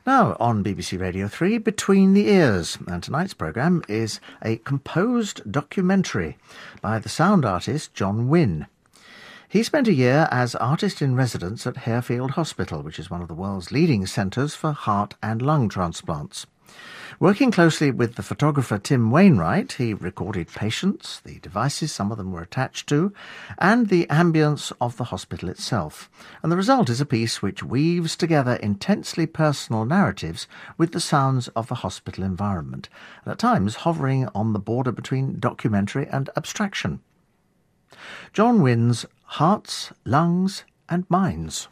Now, on BBC Radio 3, Between the Ears, and tonight's programme is a composed documentary by the sound artist John Wynne. He spent a year as artist-in-residence at Harefield Hospital, which is one of the world's leading centres for heart and lung transplants. Working closely with the photographer Tim Wainwright, he recorded patients, the devices some of them were attached to, and the ambience of the hospital itself. And the result is a piece which weaves together intensely personal narratives with the sounds of the hospital environment, and at times hovering on the border between documentary and abstraction. John Wynne's Hearts, Lungs and Minds.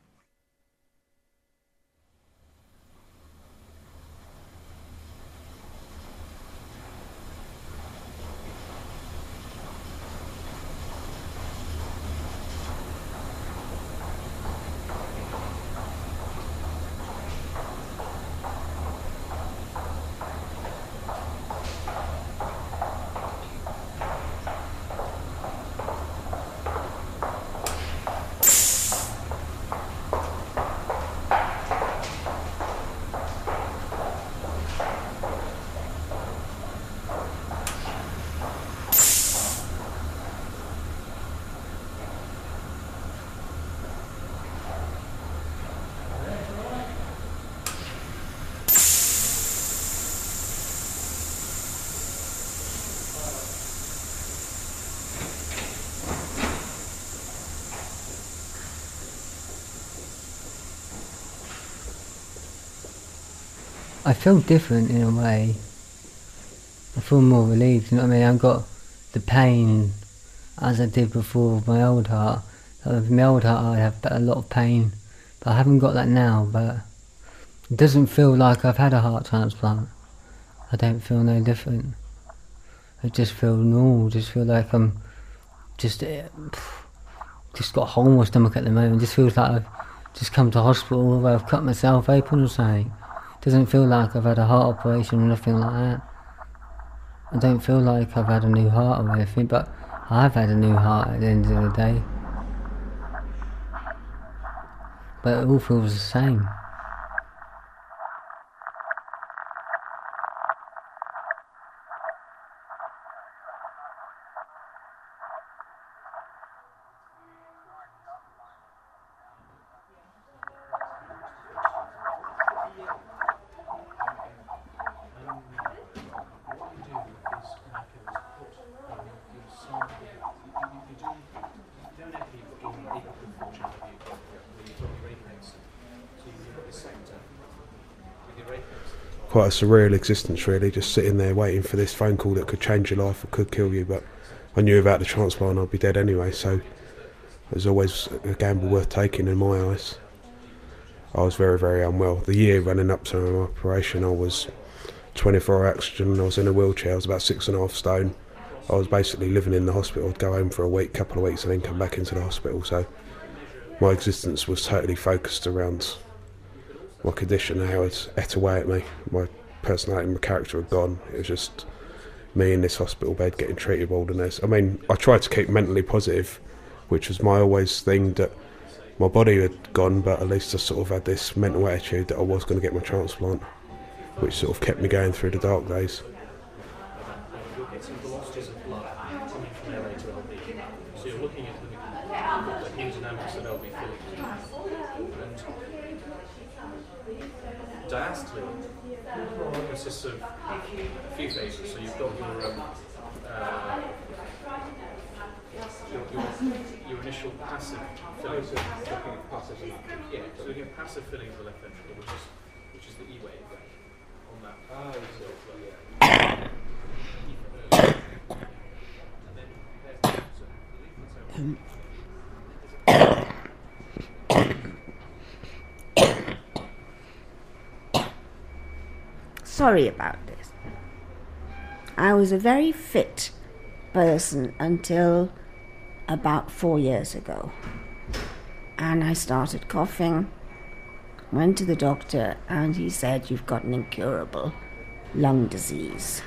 I feel different in a way. I feel more relieved, you know what I mean? I've got the pain as I did before with my old heart. With my old heart I have a lot of pain, but I haven't got that now, but it doesn't feel like I've had a heart transplant. I don't feel no different. I just feel normal, just feel like I'm just got a hole in my stomach at the moment. It just feels like I've just come to hospital where I've cut myself open or something. Doesn't feel like I've had a heart operation or nothing like that. I don't feel like I've had a new heart or anything, but I've had a new heart at the end of the day. But it all feels the same. Quite a surreal existence really, just sitting there waiting for this phone call that could change your life or could kill you, but I knew without the transplant I'd be dead anyway, so it was always a gamble worth taking in my eyes. I was very, very unwell. The year running up to my operation I was 24 oxygen, I was in a wheelchair, I was about 6.5 stone. I was basically living in the hospital. I'd go home for a week, couple of weeks and then come back into the hospital, so my existence was totally focused around my condition and how it ate away at me. My personality and my character had gone. It was just me in this hospital bed getting treated with all the nurse. I mean, I tried to keep mentally positive, which was my always thing, that my body had gone, but at least I sort of had this mental attitude that I was going to get my transplant, which sort of kept me going through the dark days. So you're looking at the hemodynamics of LV diastole consists of a few phases. So you've got your initial passive filling. Yeah, so you get passive filling of the left ventricle, which is the E wave on that. Sorry about this. I was a very fit person until about 4 years ago. And I started coughing, went to the doctor, and he said, "You've got an incurable lung disease."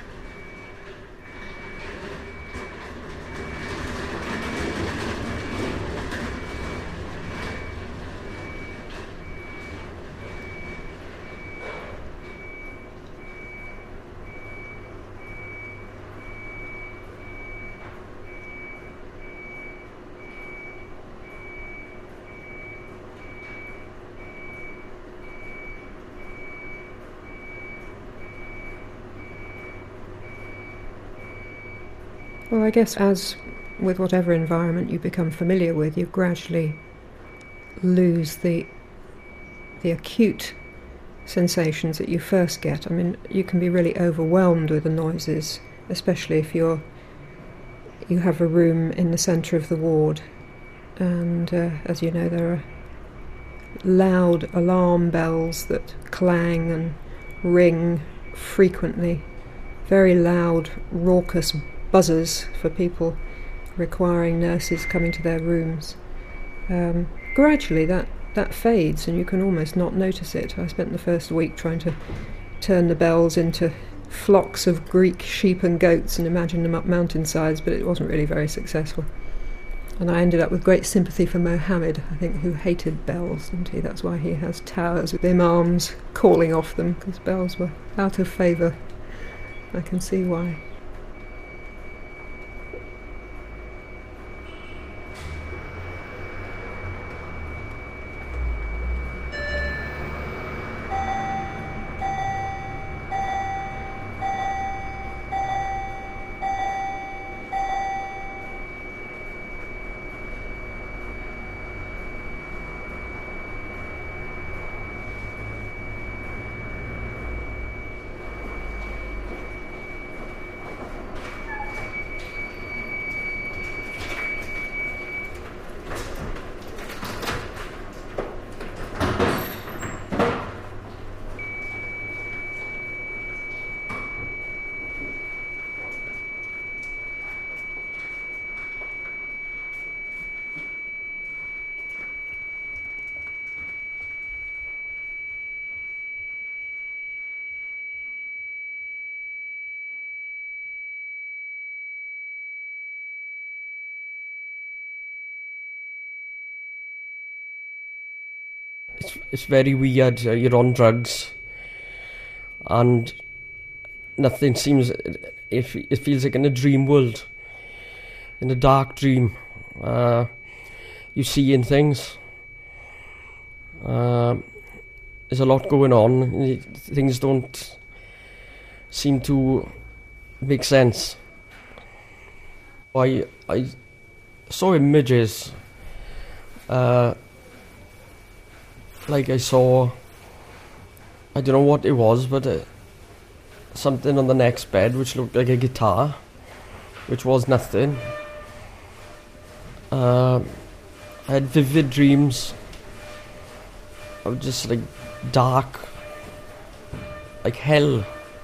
Well, I guess as with whatever environment you become familiar with, you gradually lose the acute sensations that you first get. I mean, you can be really overwhelmed with the noises, especially if you have a room in the centre of the ward, and as you know, there are loud alarm bells that clang and ring frequently, very loud, raucous buzzers for people requiring nurses coming to their rooms. Gradually that fades and you can almost not notice it. I spent the first week trying to turn the bells into flocks of Greek sheep and goats and imagine them up mountainsides, but it wasn't really very successful. And I ended up with great sympathy for Mohammed, I think, who hated bells, didn't he? That's why he has towers with imams calling off them, because bells were out of favour. I can see why. It's very weird. You're on drugs and nothing seems... It feels like in a dream world, in a dark dream. You seeing things. There's a lot going on. Things don't seem to make sense. I saw images. Like I saw, I don't know what it was, but something on the next bed which looked like a guitar, which was nothing. I had vivid dreams of just like dark, like hell.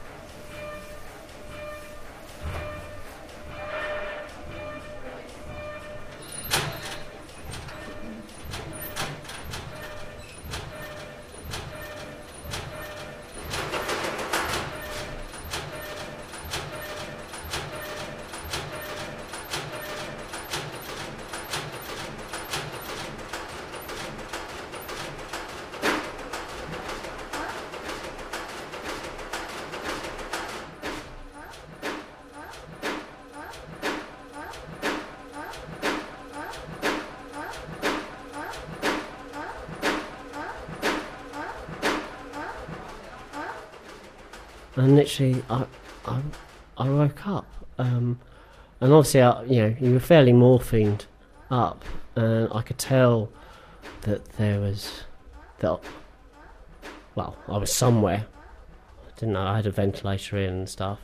And literally, I woke up, and obviously, you were fairly morphined up, and I could tell that I was somewhere. I didn't know I had a ventilator in and stuff,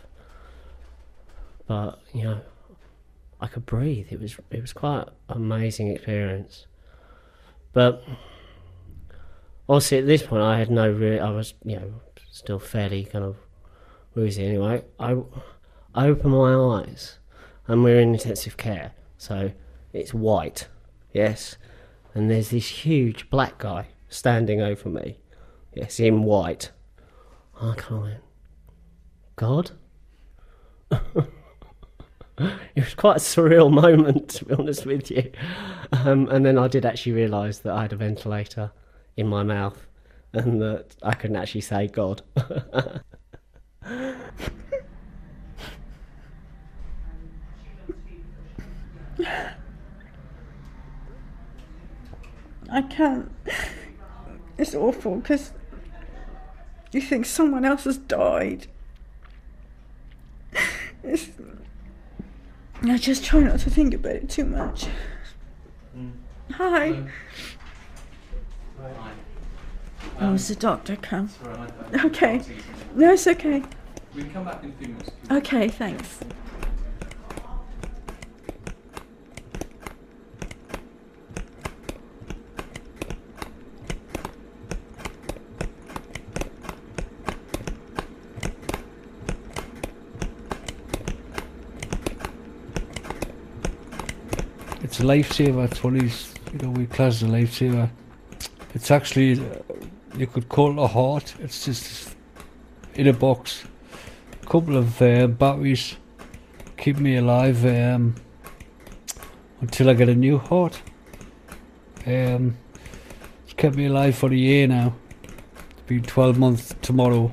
but I could breathe. It was quite an amazing experience, but obviously at this point I had I was still fairly kind of woozy anyway. I open my eyes, and we're in intensive care, so it's white, yes, and there's this huge black guy standing over me, yes, in white. I kind of went, God? It was quite a surreal moment, to be honest with you. And then I did actually realise that I had a ventilator in my mouth and that I couldn't actually say God. I can't. It's awful because you think someone else has died. I just try not to think about it too much. Hi. Oh, it's the doctor come. Okay. No, it's okay. We can come back in a few minutes. Okay, thanks. It's a lifesaver. It's one of these, we class as a lifesaver. It's actually, you could call it a heart. It's just in a box. A couple of batteries keep me alive until I get a new heart. It's kept me alive for a year now. It's been 12 months tomorrow.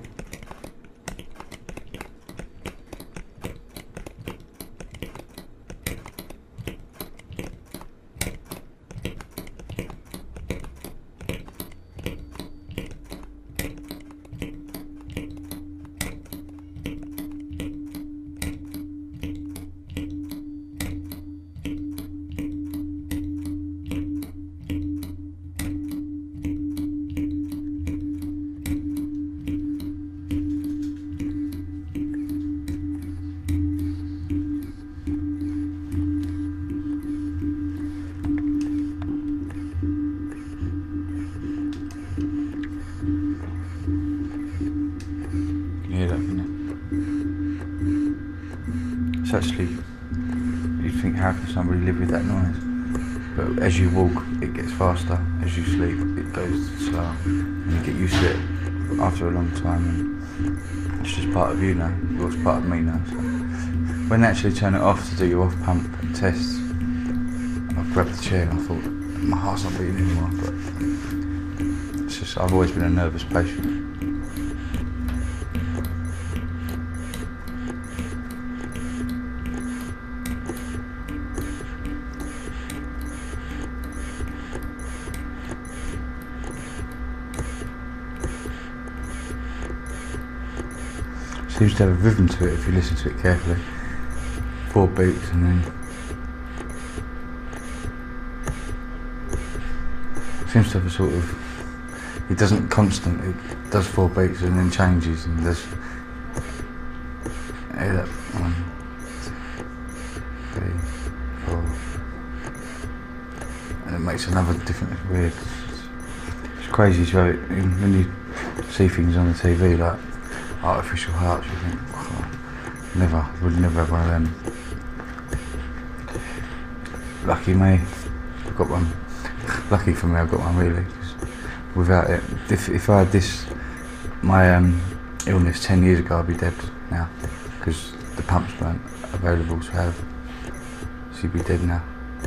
Actually, you'd think, how can somebody live with that noise? But as you walk, it gets faster. As you sleep, it goes slower. And you get used to it after a long time. And it's just part of you now. Well, it's part of me now. So when they actually turn it off to do your off-pump tests, I grabbed the chair and I thought, my heart's not beating anymore. But it's just, I've always been a nervous patient. Seems to have a rhythm to it if you listen to it carefully. 4 beats and then seems to have a sort of, it doesn't constant, it does 4 beats and then changes and there's 1, 2, 3, 4 and it makes another different, it's weird. It's crazy to have it when you see things on the TV like artificial hearts, you think, oh, would never have one of them. Lucky me, I've got one. Lucky for me, I've got one really. Without it, if I had this, my illness 10 years ago, I'd be dead now, because the pumps weren't available to have. So you'd be dead now.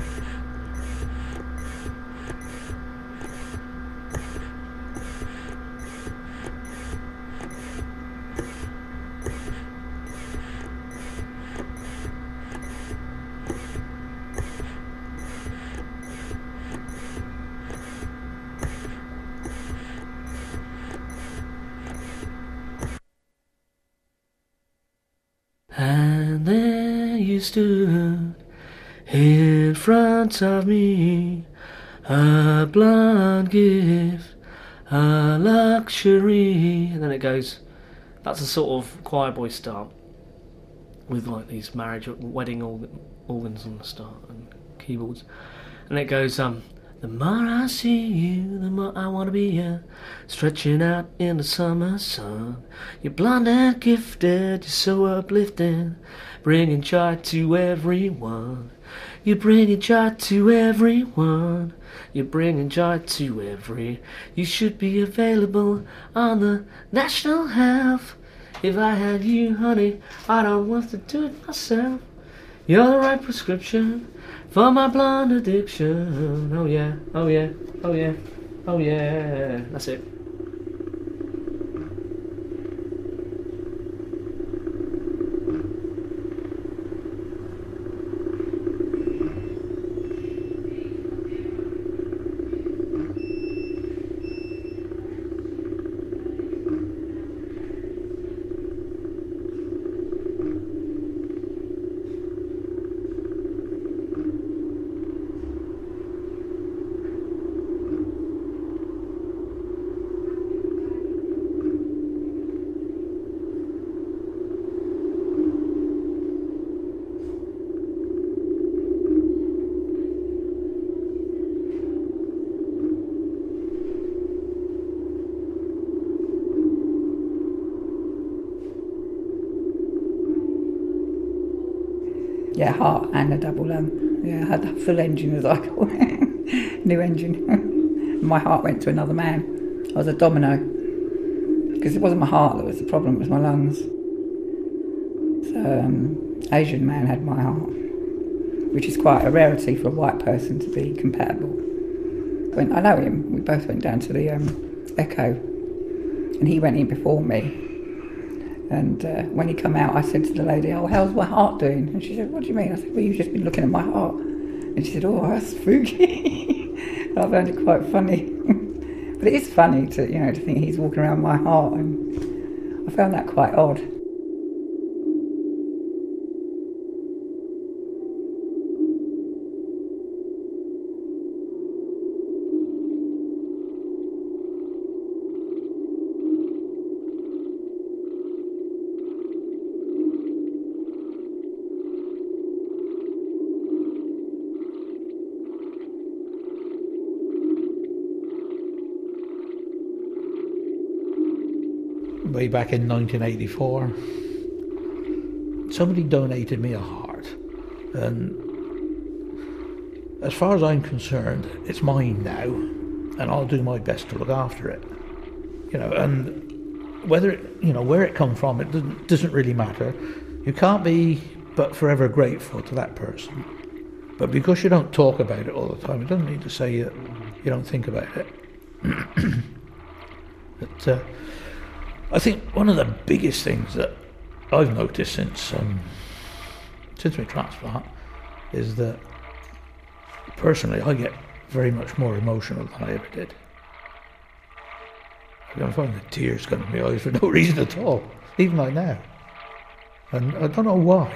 And there you stood in front of me, a blind gift, a luxury. And then it goes, that's a sort of choir boy start with like these marriage, wedding organs on the start and keyboards. And it goes, the more I see you, the more I want to be here, stretching out in the summer sun. You're blonde and gifted, you're so uplifting, bringing joy to everyone. You're bringing joy to everyone. You're bringing joy to every. You should be available on the National Health. If I had you, honey, I don't want to do it myself. You're the right prescription for my blonde addiction. Oh yeah, oh yeah, oh yeah, oh yeah. That's it. Yeah, heart and a double lung. Yeah, I had the full engine, as I call it. New engine. My heart went to another man. I was a domino. Because it wasn't my heart that was the problem, it was my lungs. So, Asian man had my heart, which is quite a rarity for a white person to be compatible. When I know him, we both went down to the Echo, and he went in before me. And when he come out, I said to the lady, "Oh, how's my heart doing?" And she said, "What do you mean?" I said, "Well, you've just been looking at my heart." And she said, "Oh, that's spooky." I found it quite funny. But it is funny to think he's walking around my heart, and I found that quite odd. Way back in 1984, somebody donated me a heart, and as far as I'm concerned, it's mine now, and I'll do my best to look after it. And whether where it come from, it doesn't really matter. You can't be but forever grateful to that person. But because you don't talk about it all the time, it doesn't mean to say that you don't think about it. But I think one of the biggest things that I've noticed since my transplant is that personally I get very much more emotional than I ever did. I'm finding the tears come to my eyes for no reason at all, even like now. And I don't know why.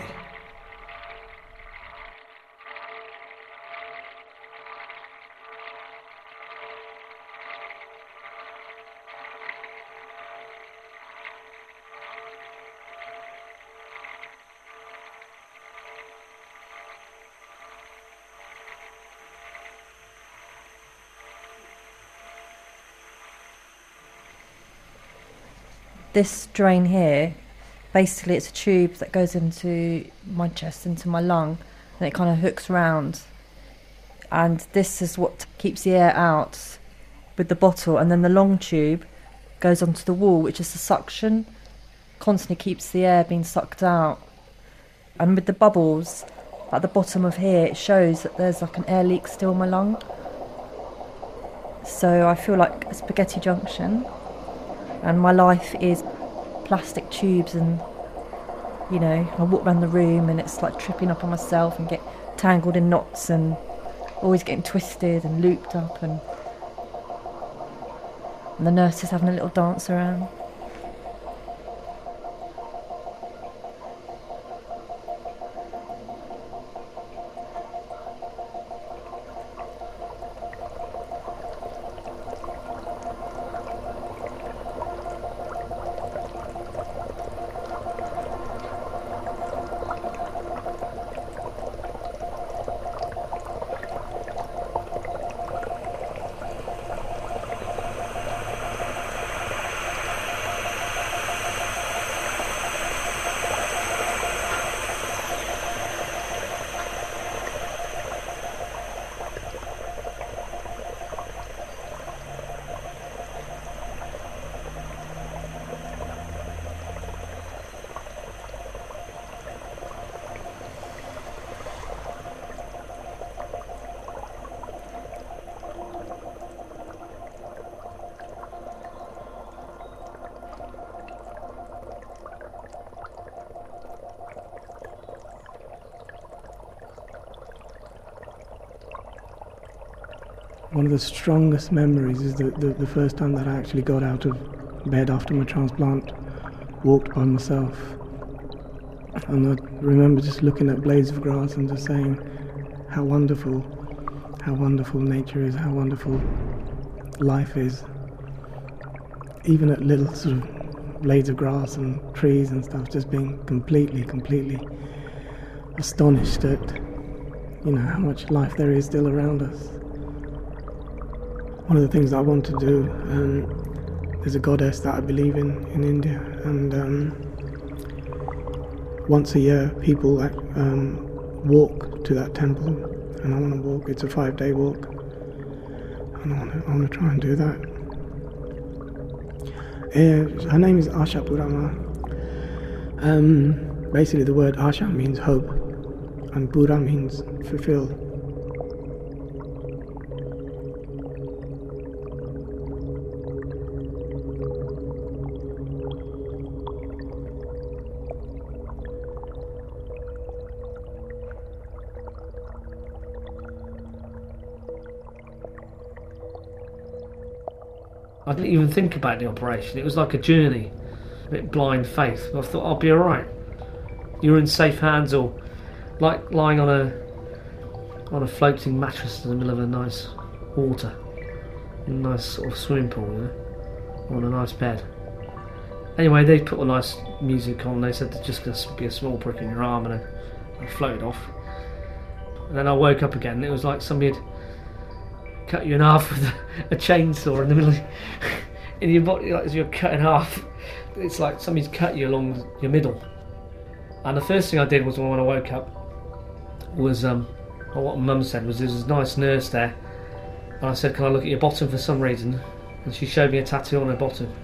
This drain here, basically it's a tube that goes into my chest, into my lung, and it kind of hooks round. And this is what keeps the air out with the bottle, and then the long tube goes onto the wall, which is the suction, constantly keeps the air being sucked out. And with the bubbles at the bottom of here, it shows that there's like an air leak still in my lung. So I feel like a spaghetti junction. And my life is plastic tubes, and I walk around the room and it's like tripping up on myself and get tangled in knots and always getting twisted and looped up, and the nurses having a little dance around. One of the strongest memories is the first time that I actually got out of bed after my transplant, walked by myself. And I remember just looking at blades of grass and just saying how wonderful nature is, how wonderful life is. Even at little sort of blades of grass and trees and stuff, just being completely astonished at, how much life there is still around us. One of the things I want to do, there's a goddess that I believe in India, and once a year people walk to that temple, and I want to walk. It's a 5-day walk, and I want to try and do that. Her name is Asha Purama. Basically, the word Asha means hope, and Pura means fulfill. I didn't even think about the operation. It was like a journey, a bit blind faith. I thought I'll be all right. You're in safe hands, or like lying on a floating mattress in the middle of a nice water, in a nice sort of swimming pool, you know, or on a nice bed. Anyway, they put a nice music on. They said there's just going to be a small prick in your arm, and I floated off. And then I woke up again, and it was like somebody had cut you in half with a chainsaw in the middle in your body, like as you're cut in half. It's like somebody's cut you along your middle. And the first thing I did was, when I woke up, was what Mum said was, there's a nice nurse there, and I said, can I look at your bottom for some reason? And she showed me a tattoo on her bottom.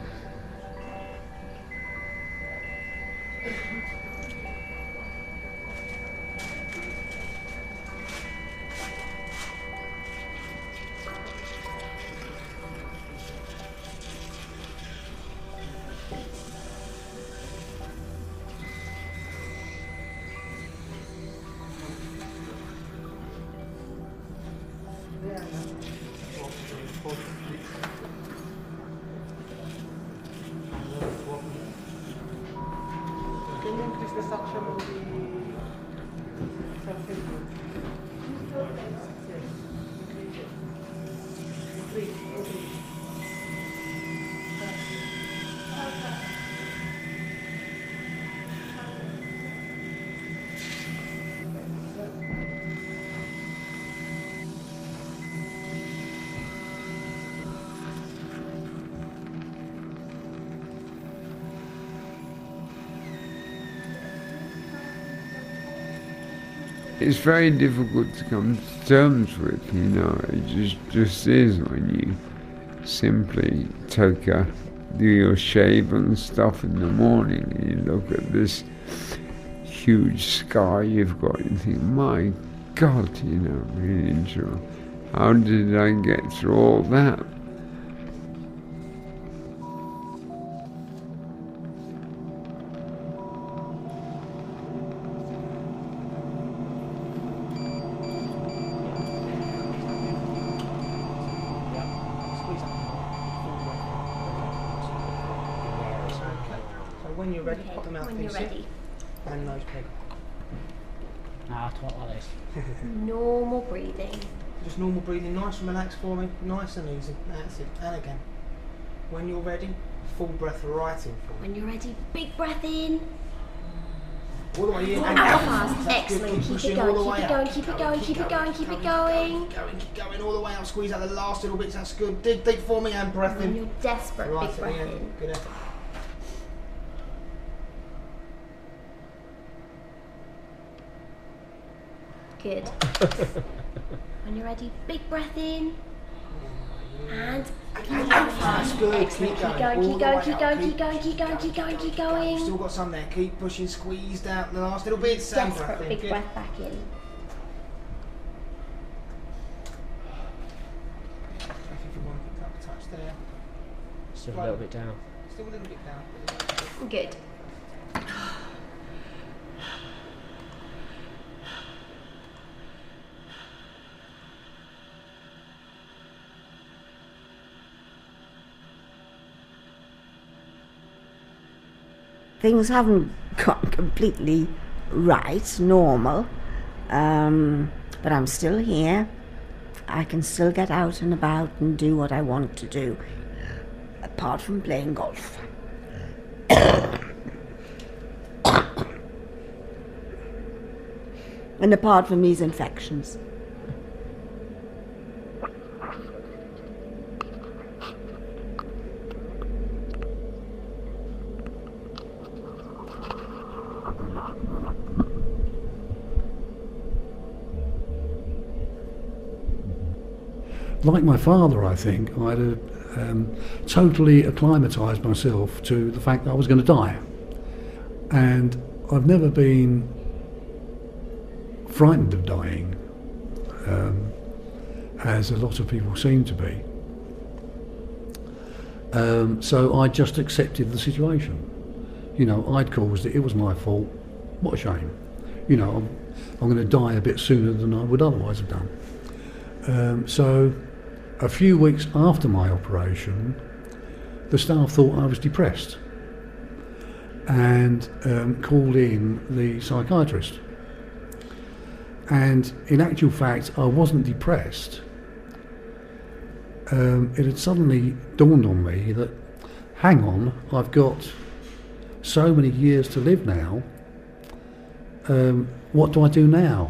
It's very difficult to come to terms with, you know. It just is when you simply do your shave and stuff in the morning, and you look at this huge scar you've got, and you think, my God, you know, really, sure, how did I get through all that? When you're ready, pop them out. When you're ready. And nose peg. Nah, I talk like this. Normal breathing. Just normal breathing, nice and relaxed for me, nice and easy. That's it. And again. When you're ready, full breath right in for me. When you're ready, big breath in. All the way in. And out fast. Excellent. Keep it going, keep it going, keep it going, keep it going, keep it going. Keep going all the way out. Squeeze out the last little bits. That's good. Dig deep for me and breath in. When you're desperate, right big breath in. Good effort. Good. When you're ready, big breath in. And out fast. Good. Excellent. Keep going, keep going, keep going, keep going, keep going, keep going, keep going. Still got some there. Keep pushing, squeezed out the last little bits. Desperate, big breath back in. Touch there. Still a little bit down. Still a little bit down. Good. Things haven't gone completely right, normal, but I'm still here. I can still get out and about and do what I want to do, apart from playing golf. And apart from these infections. like my father, I think, I'd totally acclimatised myself to the fact that I was going to die. And I've never been frightened of dying, as a lot of people seem to be. So I just accepted the situation. You know, I'd caused it, it was my fault. What a shame. You know, I'm going to die a bit sooner than I would otherwise have done. So a few weeks after my operation, the staff thought I was depressed and called in the psychiatrist. And in actual fact, I wasn't depressed. It had suddenly dawned on me that, hang on, I've got so many years to live now. What do I do now?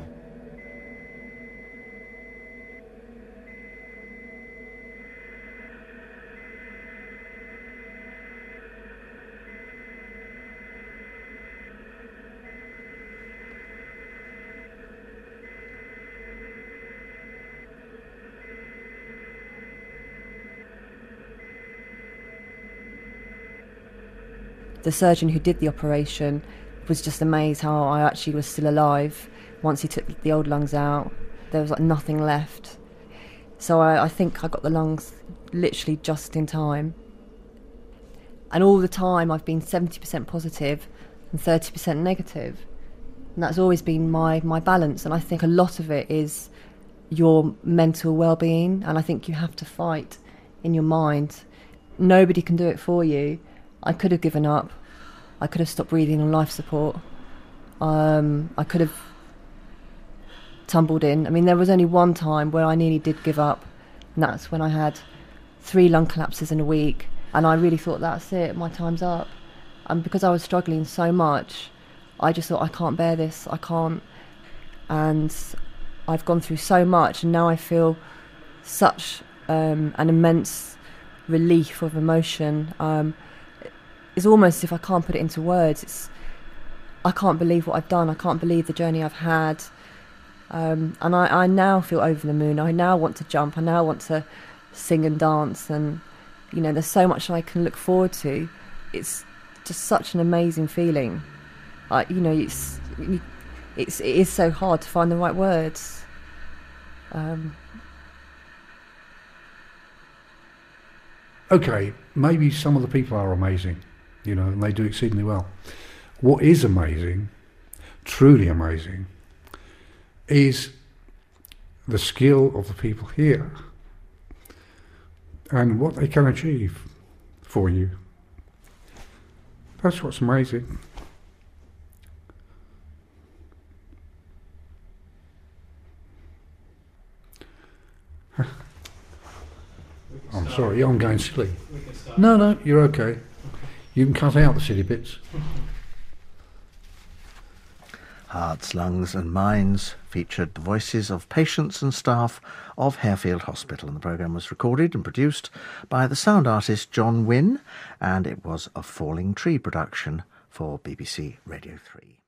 The surgeon who did the operation was just amazed how I actually was still alive. Once he took the old lungs out, there was like nothing left. So I think I got the lungs literally just in time. And all the time I've been 70% positive and 30% negative. And that's always been my balance. And I think a lot of it is your mental well-being. And I think you have to fight in your mind. Nobody can do it for you. I could have given up. I could have stopped breathing on life support. I could have tumbled in. I mean, there was only one time where I nearly did give up, and that's when I had 3 lung collapses in a week, and I really thought, that's it, my time's up. And because I was struggling so much, I just thought, I can't bear this, I can't. And I've gone through so much, and now I feel such an immense relief of emotion. It's almost as if I can't put it into words. I can't believe what I've done. I can't believe the journey I've had. And I now feel over the moon. I now want to jump. I now want to sing and dance. And, you know, there's so much I can look forward to. It's just such an amazing feeling. You know, it is so hard to find the right words. Okay, maybe some of the people are amazing, you know, and they do exceedingly well. What is amazing, truly amazing, is the skill of the people here and what they can achieve for you. That's what's amazing. I'm sorry, I'm going silly. No, you're okay. You can cut out the silly bits. Hearts, Lungs and Minds featured the voices of patients and staff of Harefield Hospital, and the programme was recorded and produced by the sound artist John Wynne, and it was a Falling Tree production for BBC Radio 3.